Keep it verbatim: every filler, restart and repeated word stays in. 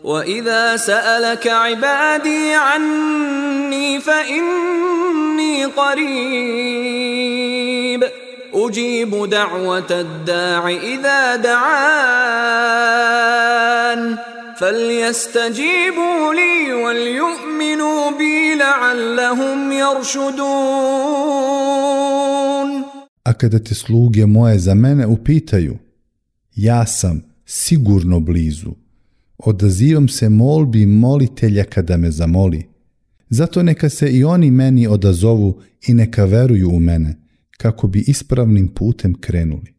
وَإِذَا سَأَلَكَ عِبَادِي عَنِّي فَإِنِّي قَرِيبٌ أُجِيبُ دَعْوَةَ الدَّاعِ إِذَا دَعَانِ فَلْيَسْتَجِيبُوا لِي وَلْيُؤْمِنُوا بِي لَعَلَّهُمْ يَرْشُدُونَ. A kada te sluge moje za mene upitaju, ja sam sigurno blizu. Odazivam se molbi molitelja kada me zamoli. Zato neka se i oni meni odazovu i neka veruju u mene, kako bi ispravnim putem krenuli.